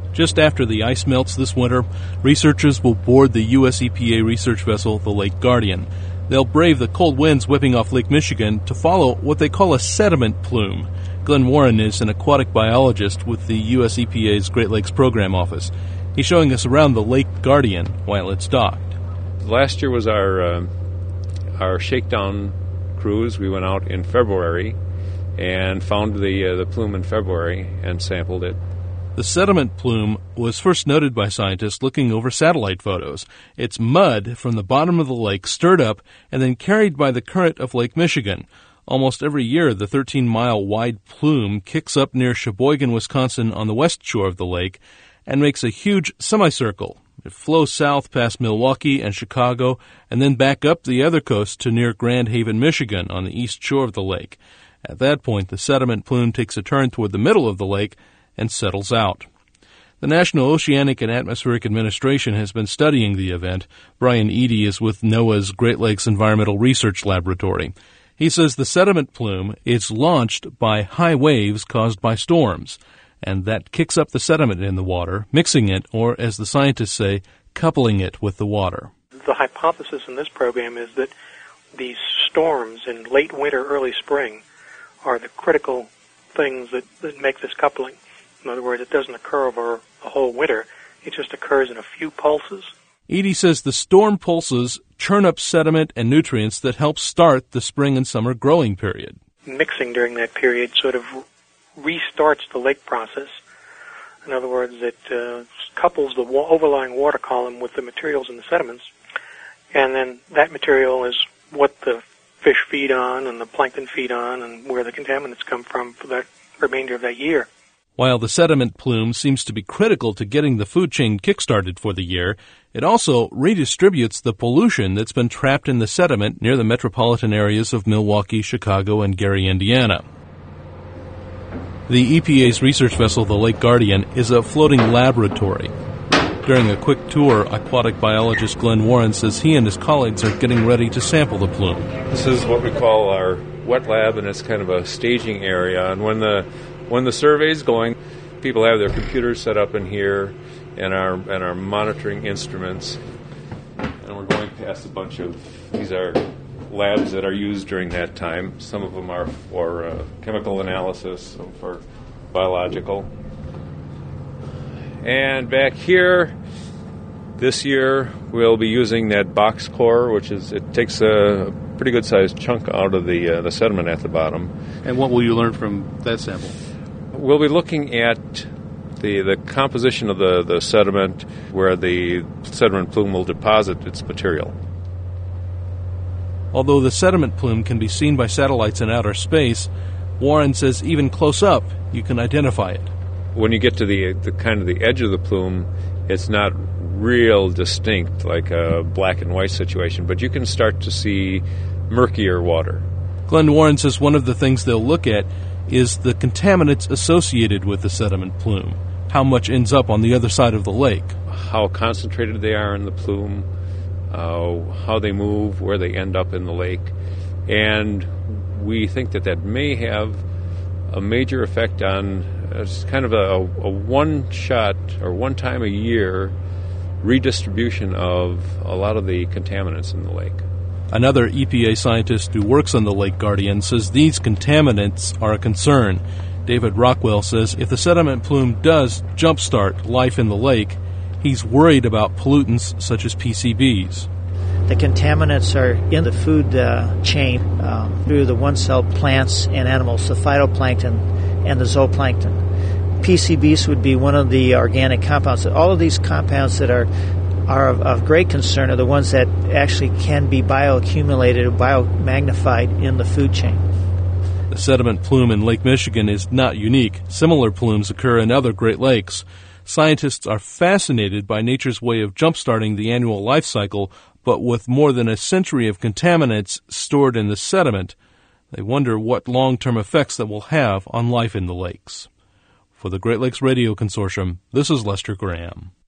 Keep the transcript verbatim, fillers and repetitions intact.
Just after the ice melts this winter, researchers will board the U S E P A research vessel, the Lake Guardian. They'll brave the cold winds whipping off Lake Michigan to follow what they call a sediment plume. Glenn Warren is an aquatic biologist with the U S E P A's Great Lakes Program Office. He's showing us around the Lake Guardian while it's docked. Last year was our uh, our shakedown cruise. We went out in February and found the uh, the plume in February and sampled it. The sediment plume was first noted by scientists looking over satellite photos. It's mud from the bottom of the lake stirred up and then carried by the current of Lake Michigan. Almost every year, the thirteen-mile wide plume kicks up near Sheboygan, Wisconsin on the west shore of the lake and makes a huge semicircle. It flows south past Milwaukee and Chicago and then back up the other coast to near Grand Haven, Michigan on the east shore of the lake. At that point, the sediment plume takes a turn toward the middle of the lake and settles out. The National Oceanic and Atmospheric Administration has been studying the event. Brian Eady is with NOAA's Great Lakes Environmental Research Laboratory. He says the sediment plume is launched by high waves caused by storms, and that kicks up the sediment in the water, mixing it, or as the scientists say, coupling it with the water. The hypothesis in this program is that these storms in late winter, early spring are the critical things that, that make this coupling. In other words, it doesn't occur over a whole winter. It just occurs in a few pulses. Edie says the storm pulses churn up sediment and nutrients that help start the spring and summer growing period. Mixing during that period sort of restarts the lake process. In other words, it uh, couples the wa- overlying water column with the materials in the sediments, and then that material is what the fish feed on and the plankton feed on and where the contaminants come from for the remainder of that year. While the sediment plume seems to be critical to getting the food chain kick-started for the year, it also redistributes the pollution that's been trapped in the sediment near the metropolitan areas of Milwaukee, Chicago, and Gary, Indiana. The E P A's research vessel, the Lake Guardian, is a floating laboratory. During a quick tour, aquatic biologist Glenn Warren says he and his colleagues are getting ready to sample the plume. This is what we call our wet lab, and it's kind of a staging area. And when the when the survey's going, people have their computers set up in here and our and our monitoring instruments. And we're going past a bunch of these are labs that are used during that time. Some of them are for uh, chemical analysis, some for biological. And back here, this year, we'll be using that box core, which is, it takes a pretty good-sized chunk out of the uh, the sediment at the bottom. And what will you learn from that sample? We'll be looking at the the composition of the, the sediment, where the sediment plume will deposit its material. Although the sediment plume can be seen by satellites in outer space, Warren says even close up, you can identify it. When you get to the, the kind of the edge of the plume, it's not real distinct like a black and white situation, but you can start to see murkier water. Glenn Warren says one of the things they'll look at is the contaminants associated with the sediment plume, how much ends up on the other side of the lake. How concentrated they are in the plume, uh, how they move, where they end up in the lake. And we think that that may have a major effect on it's kind of a, a one-shot or one-time-a-year redistribution of a lot of the contaminants in the lake. Another E P A scientist who works on the Lake Guardian says these contaminants are a concern. David Rockwell says if the sediment plume does jumpstart life in the lake, he's worried about pollutants such as P C Bs. The contaminants are in the food uh, chain um, through the one-celled plants and animals, the phytoplankton and the zooplankton. P C Bs would be one of the organic compounds. All of these compounds that are are of, of great concern are the ones that actually can be bioaccumulated or biomagnified in the food chain. The sediment plume in Lake Michigan is not unique. Similar plumes occur in other Great Lakes. Scientists are fascinated by nature's way of jump-starting the annual life cycle, but with more than a century of contaminants stored in the sediment, they wonder what long-term effects that will have on life in the lakes. For the Great Lakes Radio Consortium, this is Lester Graham.